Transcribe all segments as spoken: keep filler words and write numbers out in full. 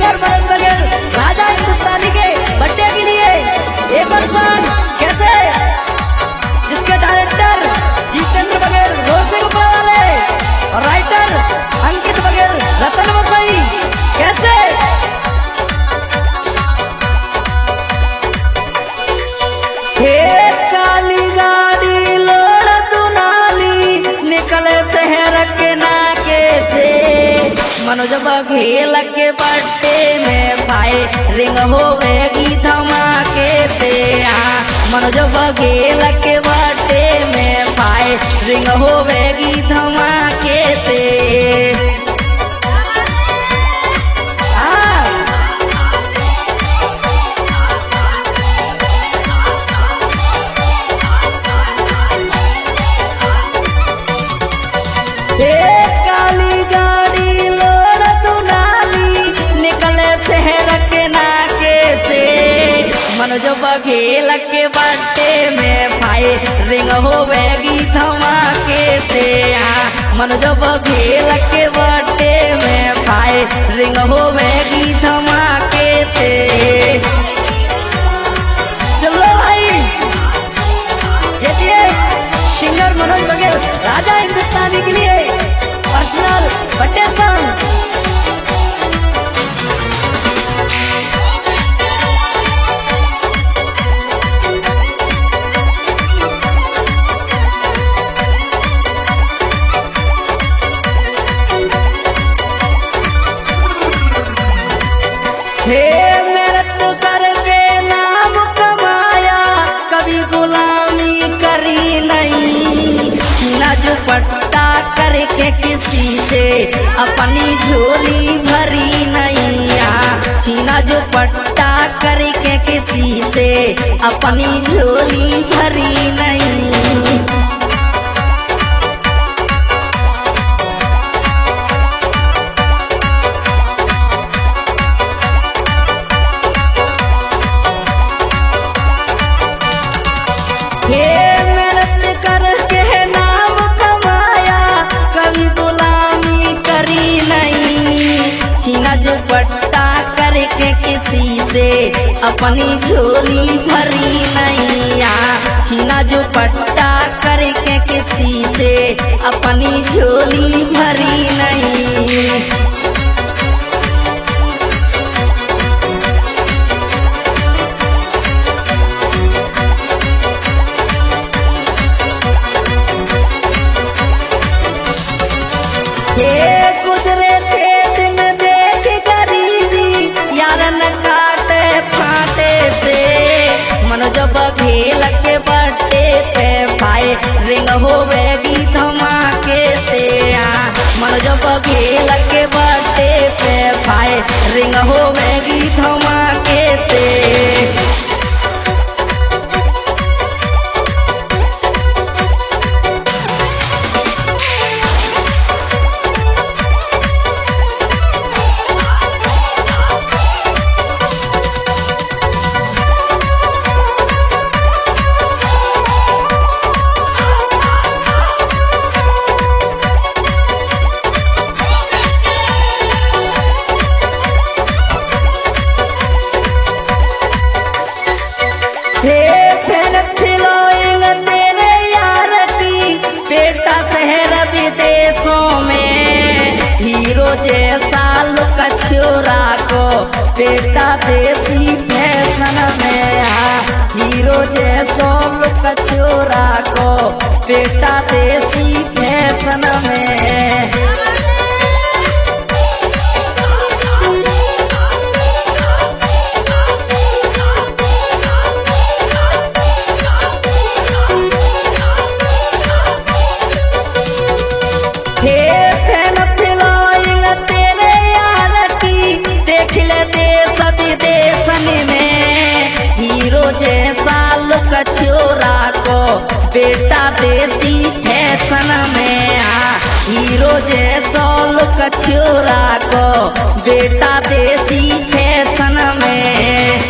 Singer Manoj Baghel Raja Hindustani के birthday के लिए एक और सॉन्ग कैसे, जिसके डायरेक्टर जितेंद्र बघेल रोसे वाले और राइटर अंकित बघेल रतन वसई। कैसे काली गाड़ी लोड़ दुनाली निकले शहर के नाके से, मनोज बघेल के बर्थडे में भाई रिंग होवेगी धमाके से। मनोज बघेल के बर्थडे में भाई रिंग होवेगी धमाके से। काली गाड़ी लोड़ दुनाली निकले शहर के नाके से, मनोज बघेल के बर्थडे में भाई रिंग होवेगी धमाके से। मनोज बघेल के बर्थडे में भाई रिंग होवेगी धमाके से। चलो भाई ये सिंगर मनोज बघेल राजा हिंदुस्तानी के लिए पर्सनल बर्थडे सॉन्ग। हे मेहनत करके नाम कमाया, कभी गुलामी करी नहीं, सीना जो पट्टा करके किसी से अपनी झोली भरी नहीं। सीना जो पट्टा करके किसी से अपनी झोली भरी नहीं। मेहनत करके नाम कमाया, कभी गुलामी करी नहीं, सीना जो पट्टा करके किसी से अपनी झोली भरी नहीं। सीना जो पट्टा करके किसी से अपनी झोली भरी नहीं। गुजरे थे दिन देख गरीबी, यारन काटे फाटे से, मनोज बघेल के बर्थडे पे भाई रिंग होवेगी धमाके से। मनोज बघेल के बर्थडे पे भाई रिंग होवेगी धमाके से। विदेशों में हीरो जैसा लुक छोरा को बेटा देसी फैशन में। हीरो जैसा लुक छोरा को बेटा देसी फैशन में। हीरो जैसा लुक छोरा को बेटा देसी फैशन में। हीरो जैसा लुक छोरा को बेटा देसी फैशन में।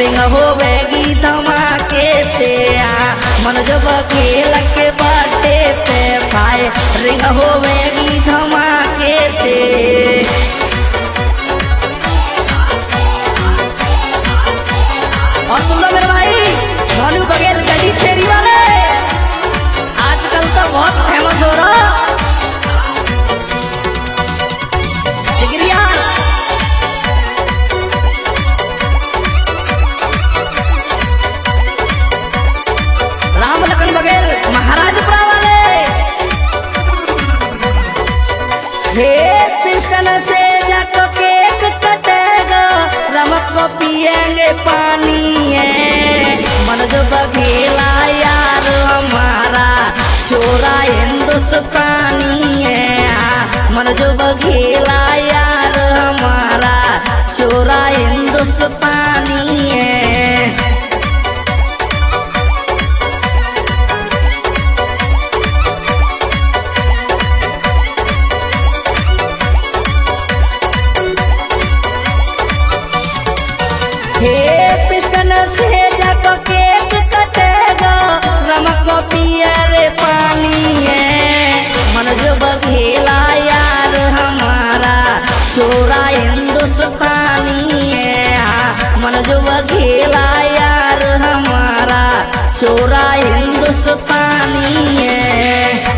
रिंग होवेगी धमाके से मनोज बघेल के बाटे पे भाई रिंग होवेगी धमाके से। और सुन लो मेरे भाई मनोज बघेल गली फेरी वाले आजकल तो बहुत फेमस हो रहा जिगरिया। राम लखन बघेल महाराजपुरा वाले हे कृष्ण से जाको केक कटेगा रमक को पिएंगे पानी है मनोज बघेला यार हमारा छोरा हिंदुस्तानी है मनोज बघेला यार हमारा छोरा हिंदुस्तानी है। हे कृष्ण से जाको केक कटेगा रमक को पिए पानी है मनोज बघेला यार हमारा छोरा हिंदुस्तानी है मनोज बघेला यार हमारा छोरा हिंदुस्तानी है।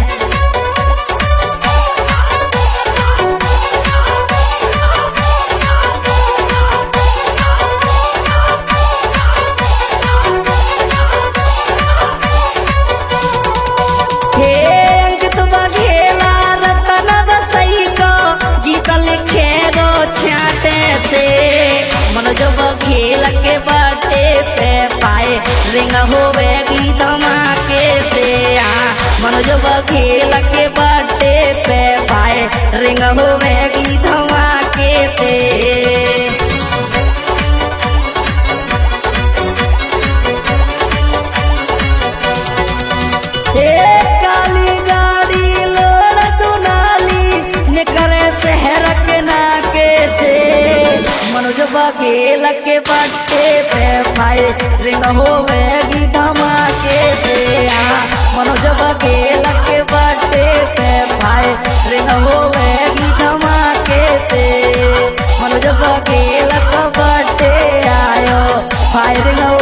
मनोज बघेल के बाटे पे पाए रिंग होवेगी धमाके से मनोज बघेल के बाटे पे पाए रिंग होवेगी धमाके से। काली गाड़ी लोड़ दुनाली निकरे शहर के नाके से मनोज बघेल के बाटे पे भाई रिंग होवेगी धमाके से मनोज बघेल के बाटे पे भाई रिंग होवेगी धमाके से मनोज बघेल का बाटे आयो भाई रिंग